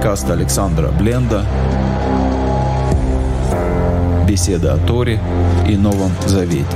Подкаст Александра Бленда. Беседа о Торе и Новом Завете.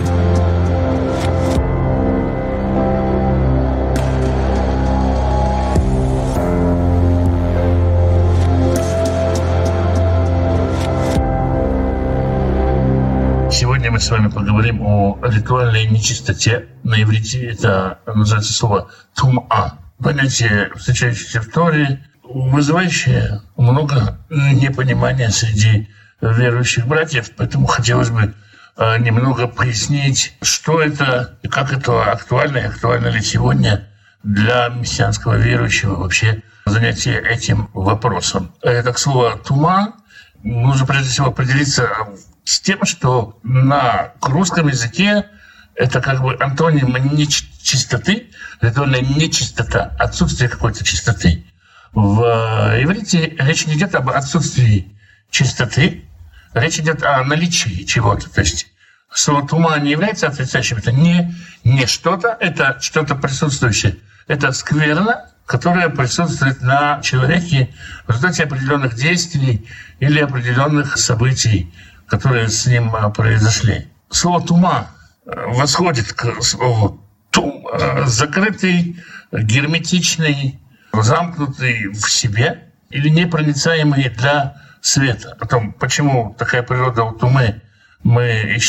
Сегодня мы с вами поговорим о ритуальной нечистоте. На иврите это называется слово «тума». Понятие, встречающееся в Торе, вызывающее много непонимания среди верующих братьев. Поэтому хотелось бы немного пояснить, что это, и как это актуально, и актуально ли сегодня для мессианского верующего вообще занятие этим вопросом. Это слово «тума» нужно прежде всего определиться с тем, что на русском языке это как бы антоним нечистоты, ритуальная нечистота, отсутствие какой-то чистоты. В иврите речь не идет об отсутствии чистоты, речь идет о наличии чего-то. То есть слово «тума» не является отрицающим, это не что-то, это что-то присутствующее. Это скверна, которая присутствует на человеке в результате определенных действий или определенных событий, которые с ним произошли. Слово «тума» восходит к слову «тум», закрытый, герметичный, замкнутый в себе или непроницаемый для света. Потом, почему такая природа у тумы, мы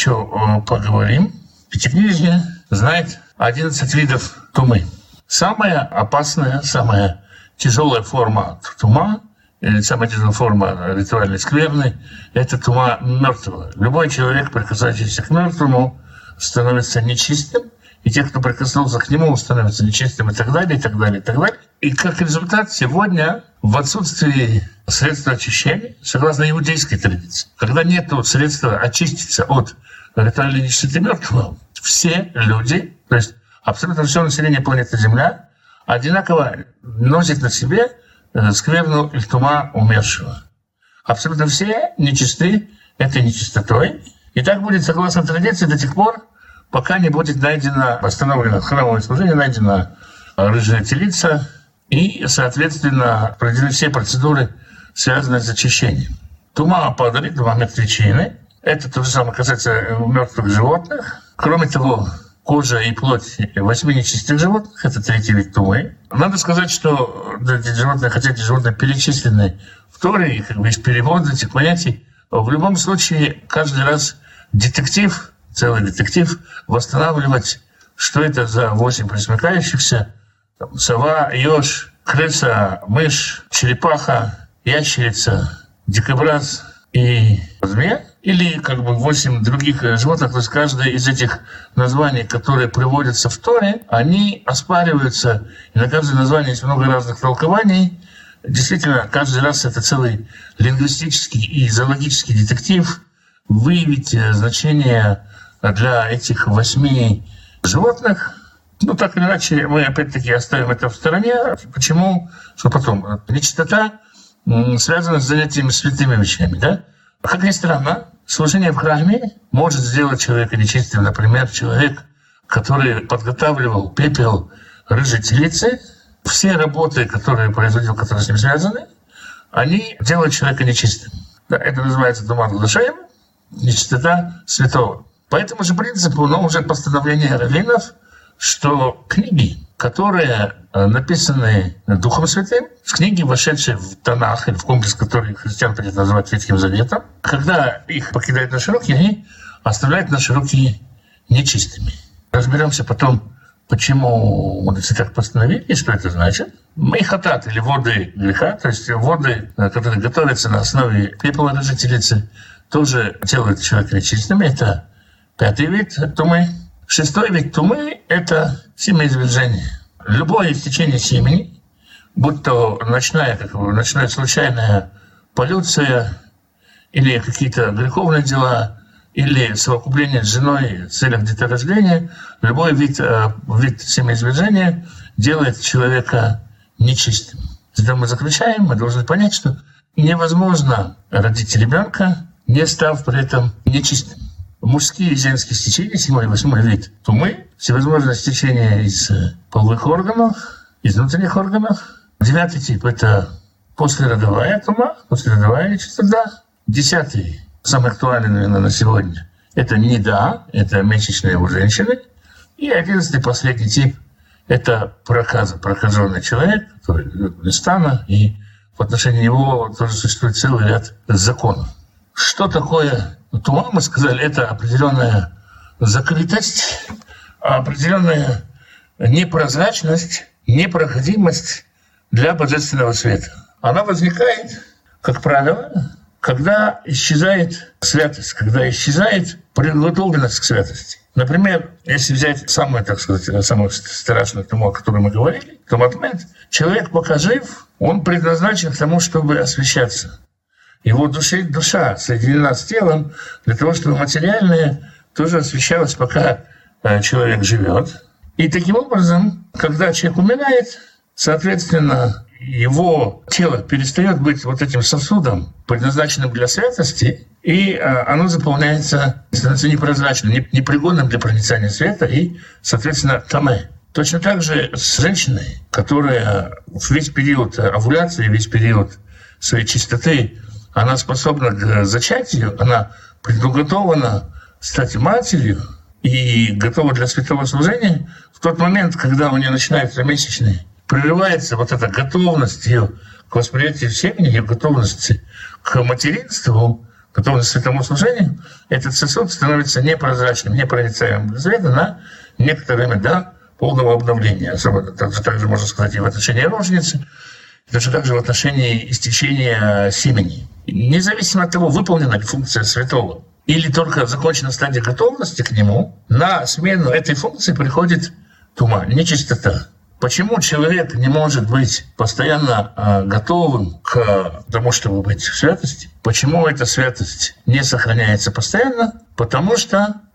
еще поговорим. Пятикнижие знает 11 видов тумы. Самая опасная, самая тяжелая форма тума, или самая тяжелая форма ритуальной скверны — это тума мертвого. Любой человек, прикасающийся к мертвому, становится нечистым, и те, кто прикоснулся к нему, становятся нечистым, и так далее, и так далее, и так далее. И как результат, сегодня в отсутствии средства очищения, согласно иудейской традиции, когда нет средства очиститься от ритуальной нечистоты мертвого, все люди, то есть абсолютно все население планеты Земля, одинаково носит на себе скверну или тума умершего. Абсолютно все нечисты этой нечистотой. И так будет, согласно традиции, до тех пор, пока не будет восстановлено храмовое служение, найдена рыжая телица, и, соответственно, проведены все процедуры, связанные с очищением. Тума падали, тума мертвечины. Это то же самое касается мертвых животных. Кроме того, кожа и плоть 8 нечистых животных — это третий вид тумы. Надо сказать, что эти животные, хотя эти животные перечислены в Торе, и как бы есть перевод этих понятий, в любом случае каждый раз детектив, целый детектив, восстанавливать, что это за 8 пресмыкающихся: сова, еж, крыса, мышь, черепаха, ящерица, дикобраз и змея, или как бы 8 других животных. То есть каждое из этих названий, которые приводятся в Торе, они оспариваются, и на каждое название есть много разных толкований. Действительно, каждый раз это целый лингвистический и зоологический детектив выявить значение для этих 8 животных. Ну, так или иначе, мы опять-таки оставим это в стороне. Почему? Что потом? Нечистота связана с занятиями святыми вещами, да? Как ни странно, служение в храме может сделать человека нечистым. Например, человек, который подготавливал пепел рыжей телицы, все работы, которые производил, которые с ним связаны, они делают человека нечистым. Да, это называется туман глашаем, нечистота святого. По этому же принципу, но уже постановление раввинов, что книги, которые написаны Духом Святым, книги, вошедшие в Танах, или в комплекс, который христиан принято называть Ветхим Заветом, когда их покидают наши руки, они оставляют наши руки нечистыми. Разберемся потом, почему мудрецы так постановили и что это значит. Мейхатат, или воды греха, то есть воды, которые готовятся на основе пепла рыжей телицы, тоже делают человека нечистым. Это 5-й вид тумы. 6-й вид тумы — это семяизвержение. Любое истечение семени, будь то ночная случайная полюция, или какие-то греховные дела, или совокупление с женой в целях деторождения, любой вид семяизвержения делает человека нечистым. Когда мы заключаем, мы должны понять, что невозможно родить ребенка, не став при этом нечистым. Мужские и женские стечения, 7-й и 8-й вид тумы, всевозможные стечения из половых органов, из внутренних органов. 9-й тип — это послеродовая тума, послеродовая нечистота. 10-й, самый актуальный, наверное, на сегодня, это нида, это месячные у женщины. И 11-й, последний тип, это проказа, прокаженный человек, который из стана, и в отношении него тоже существует целый ряд законов. Что такое тума, мы сказали, это определенная закрытость, определенная непрозрачность, непроходимость для божественного света. Она возникает, как правило, когда исчезает святость, когда исчезает приготовленность к святости. Например, если взять самую, так сказать, самую страшную туму, о которой мы говорили, туматмент, человек, пока жив, он предназначен к тому, чтобы освящаться. Его душа соединена с телом для того, чтобы материальное тоже освещалось, пока человек живет. И таким образом, когда человек умирает, соответственно, его тело перестает быть вот этим сосудом, предназначенным для святости, и оно заполняется, становится непрозрачным, непригодным для проницания света и, соответственно, тамэ. Точно так же с женщиной, которая весь период овуляции, весь период своей чистоты, она способна к зачатию, она предуготована стать матерью и готова для святого служения. В тот момент, когда у нее начинаются месячные, прерывается вот эта готовность ее к восприятию семени, ее готовности к материнству, готовность к святому служению, этот сосуд становится непрозрачным, непроницаемым для света на некоторое время до полного обновления. Особенно также можно сказать и в отношении роженицы, и точно так же в отношении истечения семени. Независимо от того, выполнена ли функция святого или только закончена стадия готовности к нему, на смену этой функции приходит тума, нечистота. Почему человек не может быть постоянно готовым к тому, чтобы быть в святости? Почему эта святость не сохраняется постоянно? Потому что